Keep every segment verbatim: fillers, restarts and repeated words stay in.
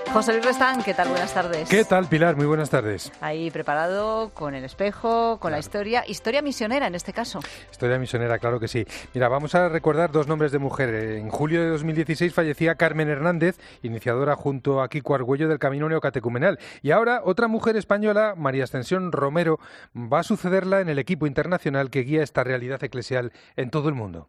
José Luis Restán, ¿qué tal? Buenas tardes. ¿Qué tal, Pilar? Muy buenas tardes. Ahí preparado con el espejo, con claro. la historia, historia misionera en este caso. Historia misionera, claro que sí. Mira, vamos a recordar dos nombres de mujer. En julio de dos mil dieciséis fallecía Carmen Hernández, iniciadora junto a Kiko Argüello del Camino Neocatecumenal. Y ahora otra mujer española, María Ascensión Romero, va a sucederla en el equipo internacional que guía esta realidad eclesial en todo el mundo.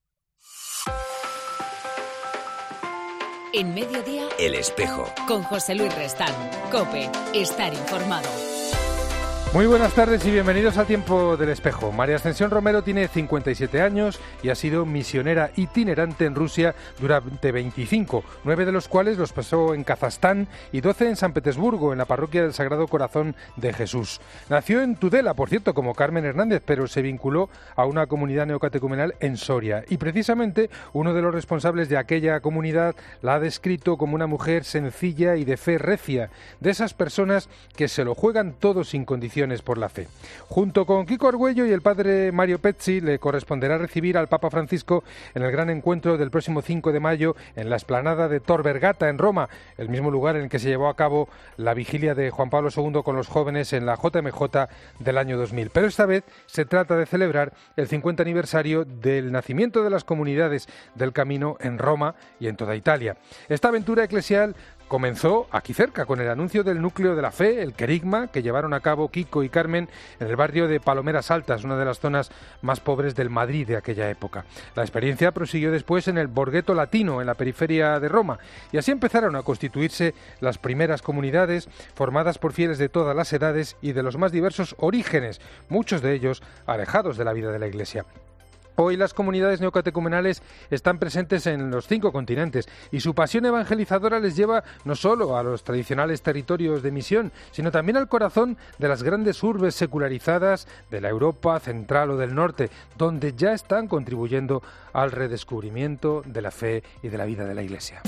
En Mediodía, El Espejo. Con José Luis Restán. COPE. Estar informado. Muy buenas tardes y bienvenidos a Tiempo del Espejo. María Ascensión Romero tiene cincuenta y siete años y ha sido misionera itinerante en Rusia durante veinticinco, nueve de los cuales los pasó en Kazajstán y doce en San Petersburgo, en la parroquia del Sagrado Corazón de Jesús. Nació en Tudela, por cierto, como Carmen Hernández, pero se vinculó a una comunidad neocatecumenal en Soria. Y precisamente uno de los responsables de aquella comunidad la ha descrito como una mujer sencilla y de fe recia, de esas personas que se lo juegan todo sin condiciones por la fe. Junto con Kiko Argüello y el padre Mario Pezzi le corresponderá recibir al Papa Francisco en el gran encuentro del próximo cinco de mayo en la explanada de Tor Vergata en Roma, el mismo lugar en el que se llevó a cabo la vigilia de Juan Pablo segundo con los jóvenes en la J M J del año dos mil. Pero esta vez se trata de celebrar el cincuenta aniversario del nacimiento de las comunidades del Camino en Roma y en toda Italia. Esta aventura eclesial comenzó aquí cerca, con el anuncio del núcleo de la fe, el querigma, que llevaron a cabo Kiko y Carmen en el barrio de Palomeras Altas, una de las zonas más pobres del Madrid de aquella época. La experiencia prosiguió después en el Borghetto Latino, en la periferia de Roma, y así empezaron a constituirse las primeras comunidades formadas por fieles de todas las edades y de los más diversos orígenes, muchos de ellos alejados de la vida de la Iglesia. Hoy las comunidades neocatecumenales están presentes en los cinco continentes y su pasión evangelizadora les lleva no solo a los tradicionales territorios de misión, sino también al corazón de las grandes urbes secularizadas de la Europa central o del norte, donde ya están contribuyendo al redescubrimiento de la fe y de la vida de la Iglesia.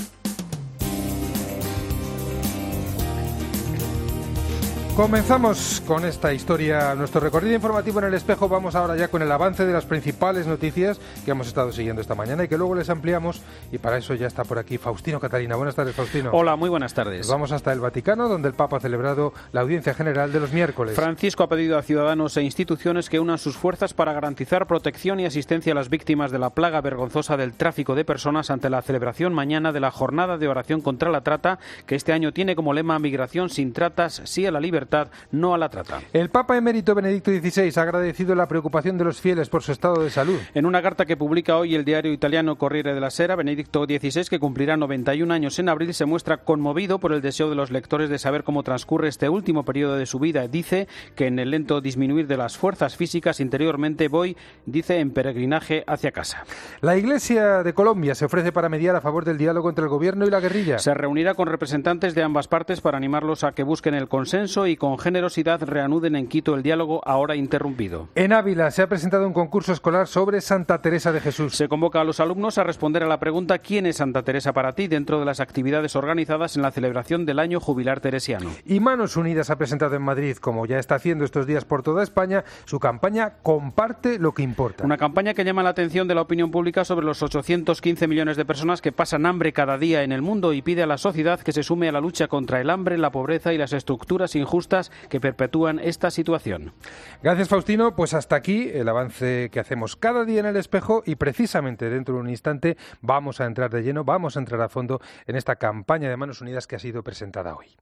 Comenzamos con esta historia, nuestro recorrido informativo en El Espejo. Vamos ahora ya con el avance de las principales noticias que hemos estado siguiendo esta mañana y que luego les ampliamos, y para eso ya está por aquí Faustino Catalina. Buenas tardes, Faustino. Hola, muy buenas tardes. Nos vamos hasta el Vaticano, donde el Papa ha celebrado la audiencia general de los miércoles. Francisco ha pedido a ciudadanos e instituciones que unan sus fuerzas para garantizar protección y asistencia a las víctimas de la plaga vergonzosa del tráfico de personas ante la celebración mañana de la Jornada de Oración contra la Trata, que este año tiene como lema Migración sin tratas, sí a la libertad, no a la trata. El Papa emérito Benedicto dieciséis ha agradecido la preocupación de los fieles por su estado de salud. En una carta que publica hoy el diario italiano Corriere della Sera, Benedicto dieciséis, que cumplirá noventa y un años en abril, se muestra conmovido por el deseo de los lectores de saber cómo transcurre este último periodo de su vida. Dice que en el lento disminuir de las fuerzas físicas interiormente voy, dice, en peregrinaje hacia casa. La Iglesia de Colombia se ofrece para mediar a favor del diálogo entre el gobierno y la guerrilla. Se reunirá con representantes de ambas partes para animarlos a que busquen el consenso y con generosidad reanuden en Quito el diálogo ahora interrumpido. En Ávila se ha presentado un concurso escolar sobre Santa Teresa de Jesús. Se convoca a los alumnos a responder a la pregunta ¿quién es Santa Teresa para ti?, dentro de las actividades organizadas en la celebración del año jubilar teresiano. Y Manos Unidas ha presentado en Madrid, como ya está haciendo estos días por toda España, su campaña Comparte lo que importa. Una campaña que llama la atención de la opinión pública sobre los ochocientos quince millones de personas que pasan hambre cada día en el mundo y pide a la sociedad que se sume a la lucha contra el hambre, la pobreza y las estructuras injustas que perpetúan esta situación. Gracias, Faustino. Pues hasta aquí el avance que hacemos cada día en El Espejo, y precisamente dentro de un instante vamos a entrar de lleno, vamos a entrar a fondo en esta campaña de Manos Unidas que ha sido presentada hoy.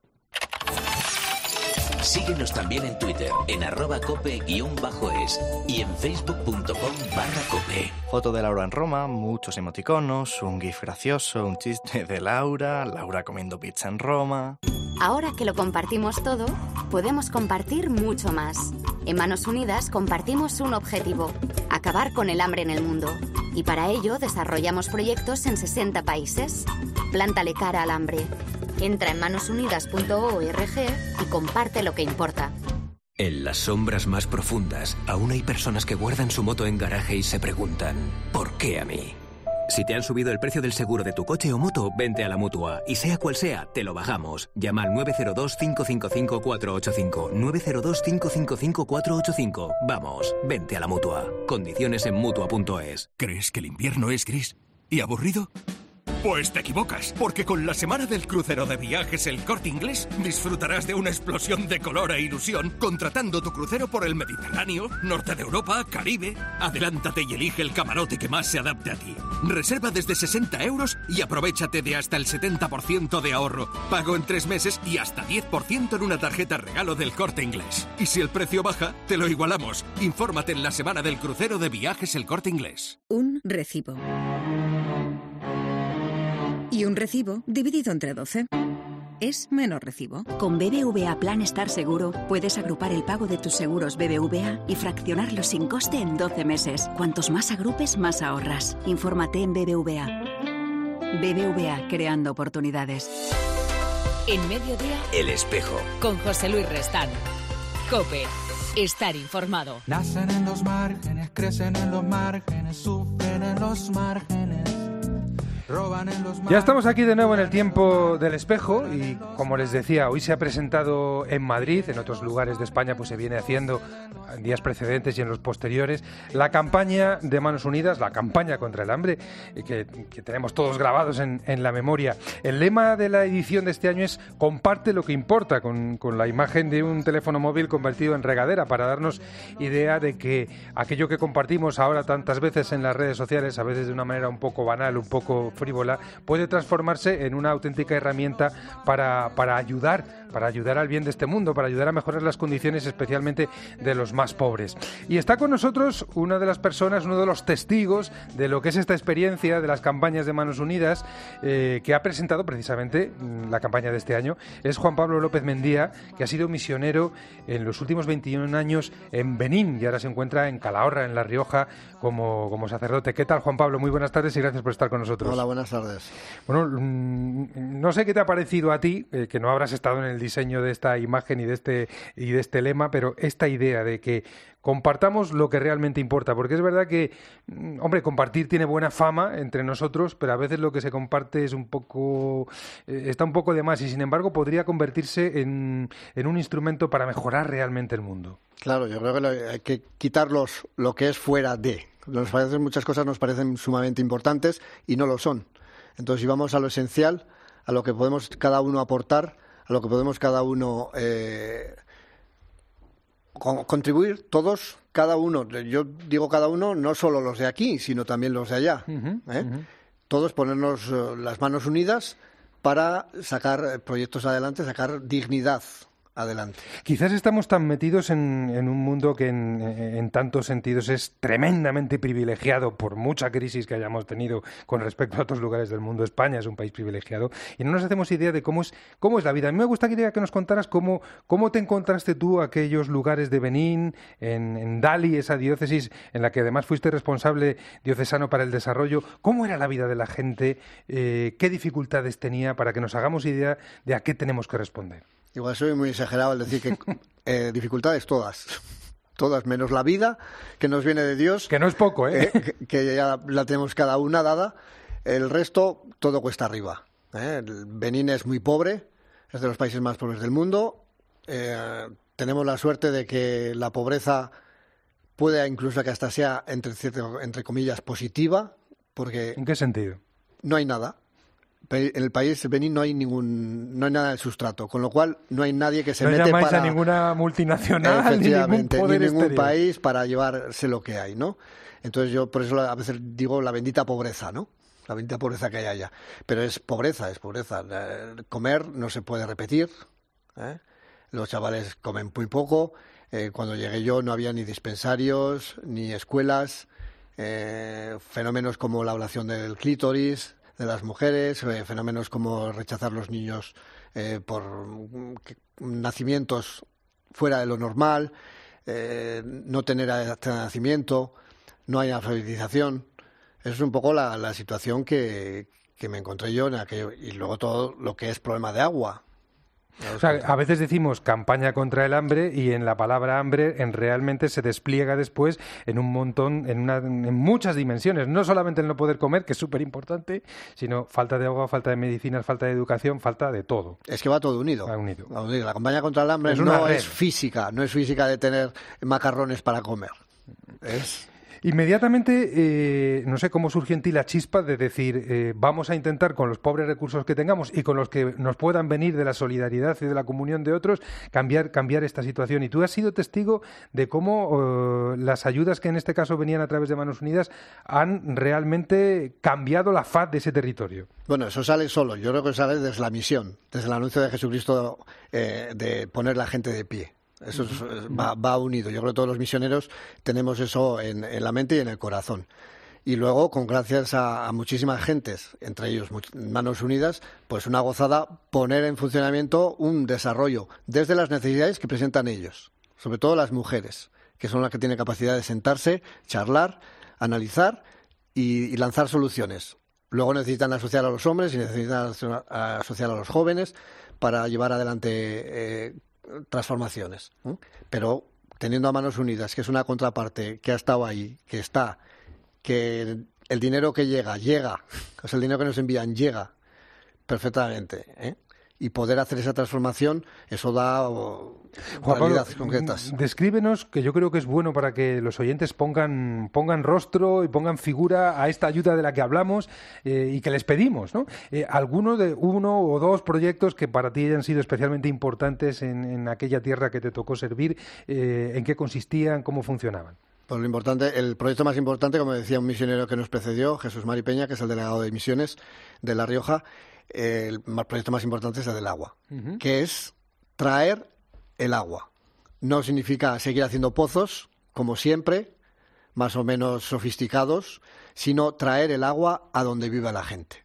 Síguenos también en Twitter, en arroba cope guión bajo es y en facebook.com barra cope. Foto de Laura en Roma, muchos emoticonos, un gif gracioso, un chiste de Laura, Laura comiendo pizza en Roma. Ahora que lo compartimos todo, podemos compartir mucho más. En Manos Unidas compartimos un objetivo: acabar con el hambre en el mundo. Y para ello desarrollamos proyectos en sesenta países. Plántale cara al hambre. Entra en manos unidas punto org y comparte lo que importa. En las sombras más profundas, aún hay personas que guardan su moto en garaje y se preguntan, ¿por qué a mí? Si te han subido el precio del seguro de tu coche o moto, vente a la Mutua. Y sea cual sea, te lo bajamos. Llama al nueve cero dos, cinco cinco cinco, cuatro ocho cinco. nueve cero dos, cinco cinco cinco, cuatro ocho cinco. Vamos, vente a la Mutua. Condiciones en Mutua punto es. ¿Crees que el invierno es gris y aburrido? Pues te equivocas, porque con la semana del crucero de Viajes El Corte Inglés disfrutarás de una explosión de color e ilusión contratando tu crucero por el Mediterráneo, norte de Europa, Caribe. Adelántate y elige el camarote que más se adapte a ti. Reserva desde sesenta euros y aprovechate de hasta el setenta por ciento de ahorro. Pago en tres meses y hasta diez por ciento en una tarjeta regalo del Corte Inglés. Y si el precio baja, te lo igualamos. Infórmate en la semana del crucero de Viajes El Corte Inglés. Un recibo. Y un recibo dividido entre doce es menos recibo. Con B B V A Plan Estar Seguro puedes agrupar el pago de tus seguros B B V A y fraccionarlos sin coste en doce meses. Cuantos más agrupes, más ahorras. Infórmate en B B V A. B B V A, creando oportunidades. En Mediodía, El Espejo. Con José Luis Restán. COPE. Estar informado. Nacen en los márgenes, crecen en los márgenes, sufren en los márgenes. Ya estamos aquí de nuevo en el tiempo del espejo y, como les decía, hoy se ha presentado en Madrid, en otros lugares de España pues se viene haciendo en días precedentes y en los posteriores, la campaña de Manos Unidas, la campaña contra el hambre, que, que tenemos todos grabados en, en la memoria. El lema de la edición de este año es "Comparte lo que importa", con, con la imagen de un teléfono móvil convertido en regadera, para darnos idea de que aquello que compartimos ahora tantas veces en las redes sociales, a veces de una manera un poco banal, un poco frívola, puede transformarse en una auténtica herramienta para, para ayudar, para ayudar al bien de este mundo, para ayudar a mejorar las condiciones especialmente de los más pobres. Y está con nosotros una de las personas, uno de los testigos de lo que es esta experiencia de las campañas de Manos Unidas, eh, que ha presentado precisamente la campaña de este año. Es Juan Pablo López Mendía, que ha sido misionero en los últimos veintiún años en Benín y ahora se encuentra en Calahorra, en La Rioja, como, como sacerdote. ¿Qué tal, Juan Pablo? Muy buenas tardes y gracias por estar con nosotros. Hola, buenas tardes. Bueno, no sé qué te ha parecido a ti, eh, que no habrás estado en el diseño de esta imagen y de este y de este lema, pero esta idea de que compartamos lo que realmente importa, porque es verdad que, hombre, compartir tiene buena fama entre nosotros, pero a veces lo que se comparte es un poco, eh, está un poco de más y sin embargo podría convertirse en, en un instrumento para mejorar realmente el mundo. Claro, yo creo que hay que quitarlos lo que es fuera de. Nos parecen, muchas cosas nos parecen sumamente importantes y no lo son. Entonces, si vamos a lo esencial, a lo que podemos cada uno aportar, a lo que podemos cada uno eh, con, contribuir, todos, cada uno, yo digo cada uno, no solo los de aquí, sino también los de allá. Uh-huh, ¿eh? uh-huh. Todos ponernos uh, las manos unidas para sacar proyectos adelante, sacar dignidad adelante. Quizás estamos tan metidos en, en un mundo que en, en tantos sentidos es tremendamente privilegiado por mucha crisis que hayamos tenido con respecto a otros lugares del mundo. España es un país privilegiado y no nos hacemos idea de cómo es cómo es la vida. A mí me gustaría que nos contaras cómo, cómo te encontraste tú aquellos lugares de Benín, en, en Dali, esa diócesis en la que además fuiste responsable diocesano para el desarrollo. ¿Cómo era la vida de la gente? Eh, ¿Qué dificultades tenía? Para que nos hagamos idea de a qué tenemos que responder. Igual soy muy exagerado al decir que eh, dificultades todas, todas menos la vida que nos viene de Dios. Que no es poco, ¿eh? eh que, que ya la tenemos cada una dada. El resto, todo cuesta arriba. ¿eh? El Benín es muy pobre, es de los países más pobres del mundo. Eh, tenemos la suerte de que la pobreza puede incluso que hasta sea, entre, entre comillas, positiva. Porque ¿en qué sentido? No hay nada. En el país Benín no hay ningún, no hay nada de sustrato, con lo cual no hay nadie que se no mete para... No llamáis a ninguna multinacional, ni ningún poder ni ningún exterior. país para llevarse lo que hay, ¿no? Entonces yo por eso a veces digo la bendita pobreza, ¿no? La bendita pobreza que hay allá. Pero es pobreza, es pobreza. Comer no se puede repetir, ¿eh? Los chavales comen muy poco. Eh, cuando llegué yo no había ni dispensarios, ni escuelas, eh, fenómenos como la ablación del clítoris de las mujeres, eh, fenómenos como rechazar los niños eh, por que, nacimientos fuera de lo normal, eh, no tener acta de nacimiento, no hay alfabetización. Esa es un poco la, la situación que, que me encontré yo en aquello. Y luego todo lo que es problema de agua. O sea, a veces decimos campaña contra el hambre y en la palabra hambre en realmente se despliega después en un montón, en, una, en muchas dimensiones, no solamente el no poder comer, que es súper importante, sino falta de agua, falta de medicinas, falta de educación, falta de todo. Es que va todo unido. Va unido. Va unido. La campaña contra el hambre es no red. es física, no es física de tener macarrones para comer. Es... Inmediatamente, eh, no sé cómo surgió en ti la chispa de decir, eh, vamos a intentar con los pobres recursos que tengamos y con los que nos puedan venir de la solidaridad y de la comunión de otros, cambiar, cambiar esta situación. Y tú has sido testigo de cómo eh, las ayudas que en este caso venían a través de Manos Unidas han realmente cambiado la faz de ese territorio. Bueno, eso sale solo. Yo creo que sale desde la misión, desde el anuncio de Jesucristo eh, de poner la gente de pie. Eso es, va, va unido. Yo creo que todos los misioneros tenemos eso en, en la mente y en el corazón. Y luego, con gracias a, a muchísimas gentes, entre ellos much, Manos Unidas, pues una gozada poner en funcionamiento un desarrollo desde las necesidades que presentan ellos, sobre todo las mujeres, que son las que tienen capacidad de sentarse, charlar, analizar y, y lanzar soluciones. Luego necesitan asociar a los hombres y necesitan asociar a los jóvenes para llevar adelante eh, transformaciones, ¿eh? Pero teniendo a Manos Unidas, que es una contraparte que ha estado ahí, que está, que el dinero que llega, llega, o sea, el dinero que nos envían llega perfectamente, ¿eh? Y poder hacer esa transformación, eso da oh, realidades concretas. Descríbenos, que yo creo que es bueno para que los oyentes pongan, pongan rostro y pongan figura a esta ayuda de la que hablamos eh, y que les pedimos, ¿no? Eh, alguno de uno o dos proyectos que para ti hayan sido especialmente importantes en, en aquella tierra que te tocó servir, eh, ¿en qué consistían, cómo funcionaban? Pues lo importante, el proyecto más importante, como decía un misionero que nos precedió, Jesús Mari Peña, que es el delegado de misiones de La Rioja, el proyecto más importante es el del agua, uh-huh. que es traer el agua. No significa seguir haciendo pozos, como siempre, más o menos sofisticados, sino traer el agua a donde viva la gente.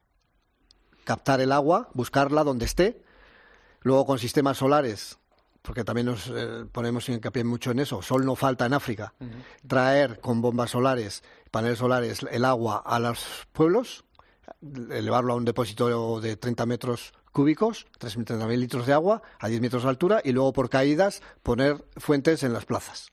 Captar el agua, buscarla donde esté, luego con sistemas solares, porque también nos eh, ponemos hincapié mucho en eso, sol no falta en África, uh-huh. traer con bombas solares, paneles solares, el agua a los pueblos, elevarlo a un depósito de treinta metros cúbicos, treinta mil litros de agua a diez metros de altura y luego por caídas poner fuentes en las plazas.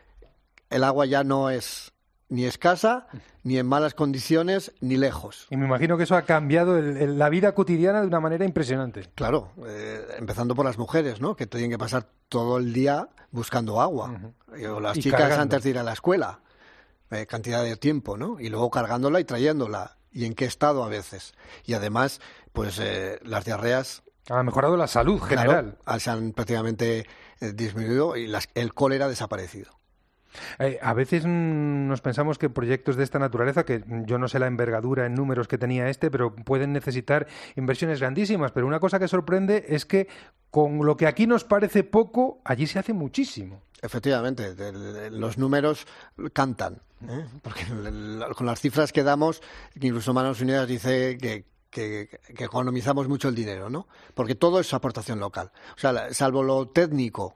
El agua ya no es ni escasa, ni en malas condiciones, ni lejos. Y me imagino que eso ha cambiado el, el, la vida cotidiana de una manera impresionante. Claro, eh, empezando por las mujeres, ¿no? Que tienen que pasar todo el día buscando agua. Uh-huh. O las y chicas cargando. Antes de ir a la escuela, eh, cantidad de tiempo, ¿no? Y luego cargándola y trayéndola. Y en qué estado a veces. Y además, pues eh, las diarreas... Ha mejorado la salud general. Claro, se han prácticamente eh, disminuido y las, el cólera ha desaparecido. Eh, a veces mmm, nos pensamos que proyectos de esta naturaleza, que yo no sé la envergadura en números que tenía este, pero pueden necesitar inversiones grandísimas. Pero una cosa que sorprende es que con lo que aquí nos parece poco, allí se hace muchísimo. Efectivamente, de, de, los números cantan, ¿eh? Porque con las cifras que damos, incluso Manos Unidas dice que, que, que economizamos mucho el dinero, ¿no? Porque todo es aportación local. O sea, salvo lo técnico,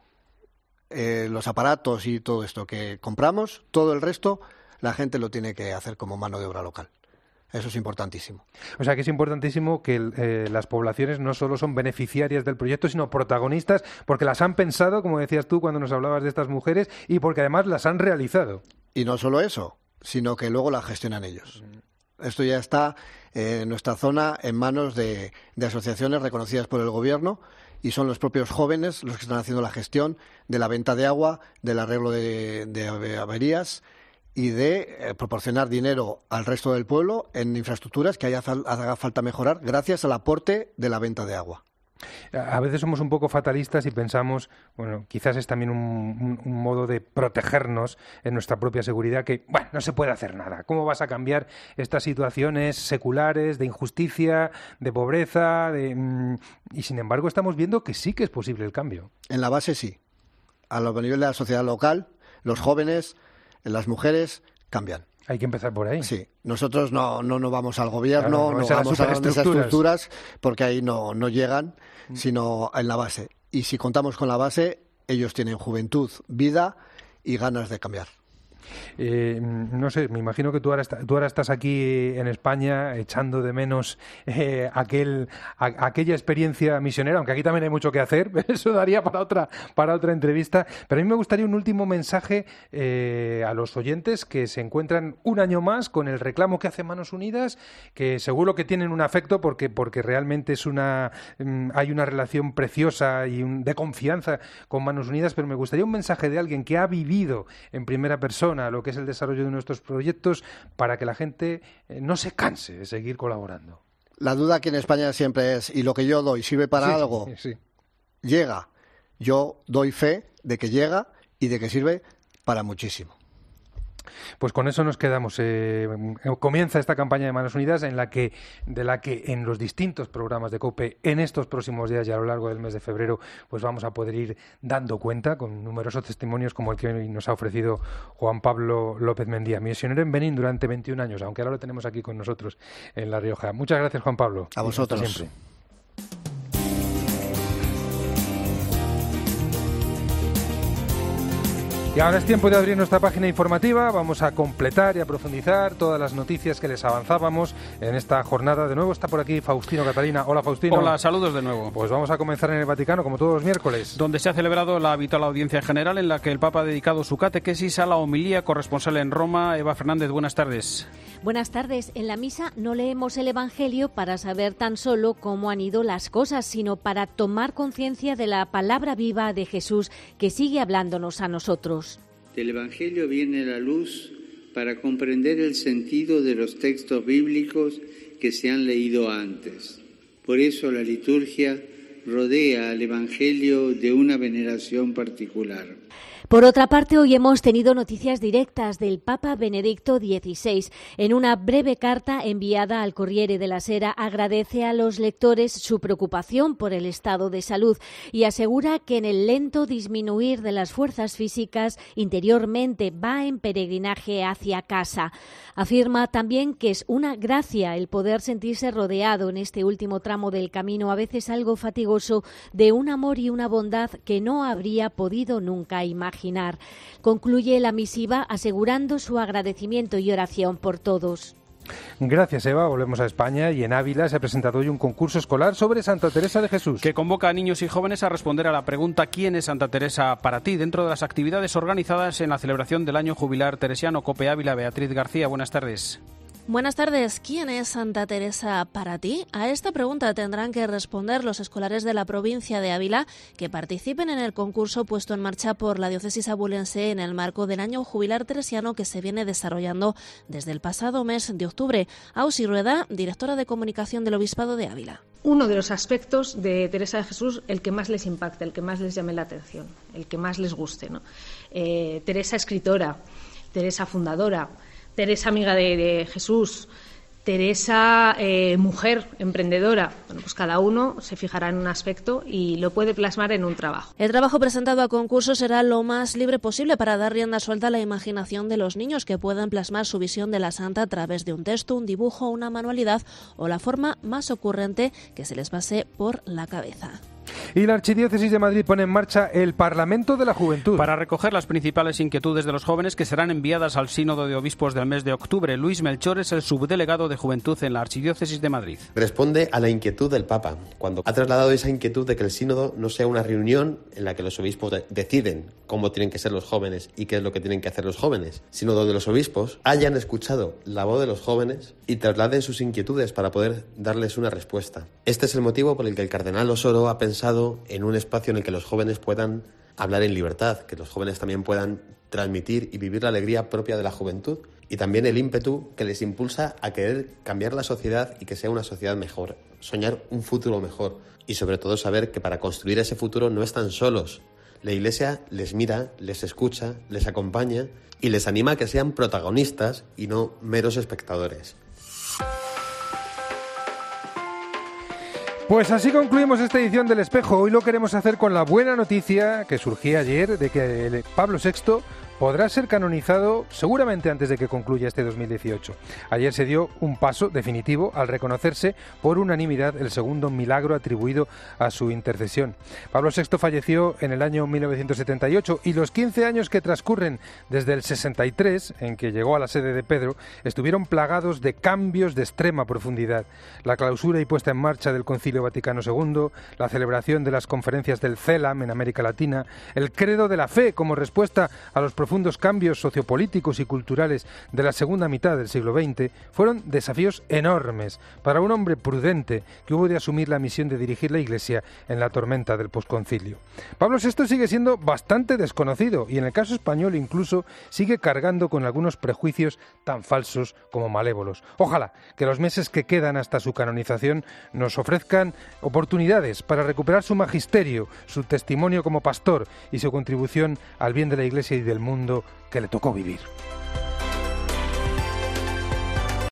eh, los aparatos y todo esto que compramos, todo el resto la gente lo tiene que hacer como mano de obra local. Eso es importantísimo. O sea que es importantísimo que eh, las poblaciones no solo son beneficiarias del proyecto, sino protagonistas, porque las han pensado, como decías tú cuando nos hablabas de estas mujeres, y porque además las han realizado. Y no solo eso, sino que luego la gestionan ellos. Esto ya está eh, en nuestra zona en manos de, de asociaciones reconocidas por el gobierno y son los propios jóvenes los que están haciendo la gestión de la venta de agua, del arreglo de, de averías y de eh, proporcionar dinero al resto del pueblo en infraestructuras que haya fal- haga falta mejorar gracias al aporte de la venta de agua. A veces somos un poco fatalistas y pensamos, bueno, quizás es también un, un, un modo de protegernos en nuestra propia seguridad, que, bueno, no se puede hacer nada. ¿Cómo vas a cambiar estas situaciones seculares de injusticia, de pobreza? De, mmm, y sin embargo estamos viendo que sí que es posible el cambio. En la base sí. A lo- a nivel de la sociedad local, los jóvenes, las mujeres cambian. Hay que empezar por ahí. Sí, nosotros no no, no vamos al gobierno, claro, no, no vamos a esas estructuras porque ahí no, no llegan, mm. sino en la base. Y si contamos con la base, ellos tienen juventud, vida y ganas de cambiar. Eh, no sé, me imagino que tú ahora, está, tú ahora estás aquí en España echando de menos eh, aquel, a, aquella experiencia misionera, aunque aquí también hay mucho que hacer, eso daría para otra, para otra entrevista. Pero a mí me gustaría un último mensaje eh, a los oyentes que se encuentran un año más con el reclamo que hace Manos Unidas, que seguro que tienen un afecto porque, porque realmente es una, um, hay una relación preciosa y un, de confianza con Manos Unidas, pero me gustaría un mensaje de alguien que ha vivido en primera persona condiciona lo que es el desarrollo de nuestros proyectos para que la gente eh, no se canse de seguir colaborando? La duda aquí en España siempre es, ¿y lo que yo doy sirve para sí, algo? Sí. Llega. Yo doy fe de que llega y de que sirve para muchísimo. Pues con eso nos quedamos. Eh, comienza esta campaña de Manos Unidas en la que, de la que en los distintos programas de COPE en estos próximos días y a lo largo del mes de febrero pues vamos a poder ir dando cuenta con numerosos testimonios como el que hoy nos ha ofrecido Juan Pablo López Mendía, misionero en Benín durante veintiún años, aunque ahora lo tenemos aquí con nosotros en La Rioja. Muchas gracias, Juan Pablo. A vosotros. Hasta siempre. Y ahora es tiempo de abrir nuestra página informativa. Vamos a completar y a profundizar todas las noticias que les avanzábamos en esta jornada. De nuevo está por aquí Faustino Catalina. Hola, Faustino. Hola, saludos de nuevo. Pues vamos a comenzar en el Vaticano, como todos los miércoles. Donde se ha celebrado la habitual audiencia general en la que el Papa ha dedicado su catequesis a la homilía. Corresponsal en Roma, Eva Fernández, buenas tardes. Buenas tardes. En la misa no leemos el Evangelio para saber tan solo cómo han ido las cosas, sino para tomar conciencia de la palabra viva de Jesús que sigue hablándonos a nosotros. Del Evangelio viene la luz para comprender el sentido de los textos bíblicos que se han leído antes. Por eso la liturgia rodea al Evangelio de una veneración particular. Por otra parte, hoy hemos tenido noticias directas del Papa Benedicto dieciséis. En una breve carta enviada al Corriere della Sera agradece a los lectores su preocupación por el estado de salud y asegura que en el lento disminuir de las fuerzas físicas interiormente va en peregrinaje hacia casa. Afirma también que es una gracia el poder sentirse rodeado en este último tramo del camino, a veces algo fatigoso, de un amor y una bondad que no habría podido nunca imaginar. Concluye la misiva asegurando su agradecimiento y oración por todos. Gracias, Eva. Volvemos a España y en Ávila se ha presentado hoy un concurso escolar sobre Santa Teresa de Jesús. Que convoca a niños y jóvenes a responder a la pregunta ¿quién es Santa Teresa para ti? Dentro de las actividades organizadas en la celebración del año jubilar teresiano. COPE Ávila, Beatriz García, buenas tardes. Buenas tardes. ¿Quién es Santa Teresa para ti? A esta pregunta tendrán que responder los escolares de la provincia de Ávila que participen en el concurso puesto en marcha por la diócesis abulense en el marco del año jubilar teresiano que se viene desarrollando desde el pasado mes de octubre. Ausi Rueda, directora de comunicación del Obispado de Ávila. Uno de los aspectos de Teresa de Jesús, el que más les impacte, el que más les llame la atención, el que más les guste, ¿no? Eh, Teresa escritora, Teresa fundadora, Teresa amiga de, de Jesús, Teresa eh, mujer emprendedora. Bueno, pues cada uno se fijará en un aspecto y lo puede plasmar en un trabajo. El trabajo presentado a concurso será lo más libre posible para dar rienda suelta a la imaginación de los niños que puedan plasmar su visión de la santa a través de un texto, un dibujo, una manualidad o la forma más ocurrente que se les pase por la cabeza. Y la Archidiócesis de Madrid pone en marcha el Parlamento de la Juventud. Para recoger las principales inquietudes de los jóvenes que serán enviadas al Sínodo de Obispos del mes de octubre. Luis Melchor es el subdelegado de Juventud en la Archidiócesis de Madrid. Responde a la inquietud del Papa, cuando ha trasladado esa inquietud de que el Sínodo no sea una reunión en la que los obispos de- deciden cómo tienen que ser los jóvenes y qué es lo que tienen que hacer los jóvenes, sino donde los obispos hayan escuchado la voz de los jóvenes y trasladen sus inquietudes para poder darles una respuesta. Este es el motivo por el que el cardenal Osoro ha pensado en un espacio en el que los jóvenes puedan hablar en libertad, que los jóvenes también puedan transmitir y vivir la alegría propia de la juventud y también el ímpetu que les impulsa a querer cambiar la sociedad y que sea una sociedad mejor, soñar un futuro mejor y sobre todo saber que para construir ese futuro no están solos. La Iglesia les mira, les escucha, les acompaña y les anima a que sean protagonistas y no meros espectadores. Pues así concluimos esta edición del Espejo. Hoy lo queremos hacer con la buena noticia que surgía ayer de que Pablo sexto podrá ser canonizado seguramente antes de que concluya este dos mil dieciocho. Ayer se dio un paso definitivo al reconocerse por unanimidad el segundo milagro atribuido a su intercesión. Pablo sexto falleció en el año mil novecientos setenta y ocho y los quince años que transcurren desde el sesenta y tres, en que llegó a la sede de Pedro, estuvieron plagados de cambios de extrema profundidad. La clausura y puesta en marcha del Concilio Vaticano segundo, la celebración de las conferencias del CELAM en América Latina, el credo de la fe como respuesta a los profundos cambios sociopolíticos y culturales de la segunda mitad del siglo veinte fueron desafíos enormes para un hombre prudente que hubo de asumir la misión de dirigir la Iglesia en la tormenta del posconcilio. Pablo sexto sigue siendo bastante desconocido y en el caso español incluso sigue cargando con algunos prejuicios tan falsos como malévolos. Ojalá que los meses que quedan hasta su canonización nos ofrezcan oportunidades para recuperar su magisterio, su testimonio como pastor y su contribución al bien de la Iglesia y del mundo que le tocó vivir.